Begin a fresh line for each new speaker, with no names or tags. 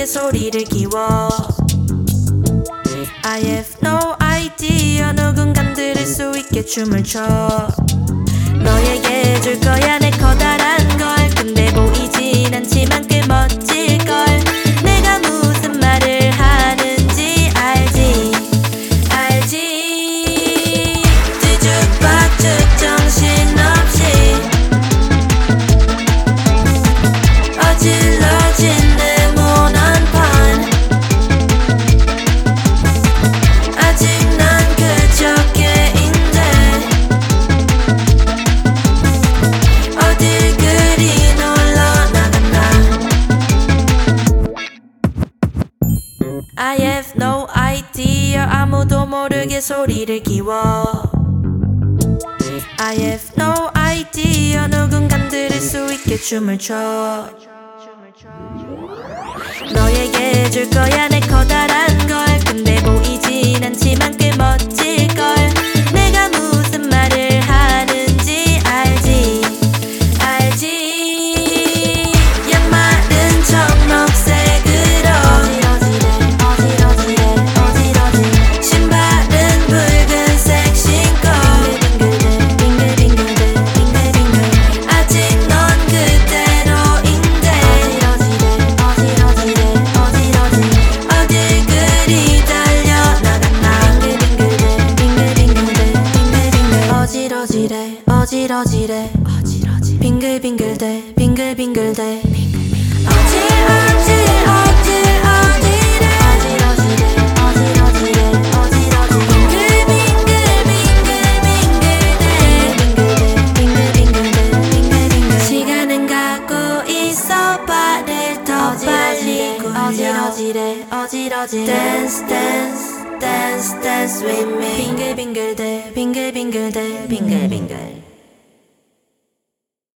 소리를 키워 I have no idea 누군간 들을 수 있게 춤을 춰 너에게 줄 거야 내 커다란 걸 근데 보이진 않지만 꽤 멋질걸 내가 무슨 말을 하는지 알지 알지 뒤죽박죽 정신없이 어질러진 네모난 판 아직 난 그저 개인데 어딜 그리 놀러 나갔나 I have no idea 아무도 모르게 소리를 키워 I have no idea 누군간 들을 수 있게 춤을 춰 너에게 줄 거야 내 커다란 걸 근데 보이진 않지만 꽤 멋질걸 내가 무슨 말을 하는지 알지 알지 양말은 청록색으로 어지러지래 어지러지 신발은 붉은색 신고 빙글빙글 빙글빙글 아직 넌 그대로인데 어지러지래 어딜 그리 달려나갔나 어지러지래 빙글빙글대 빙글빙글대 시간은 가고 있어 발을 더 빨리 어지러지 Dance dance dance dance with me 빙글빙글대 빙글빙글대 빙글빙글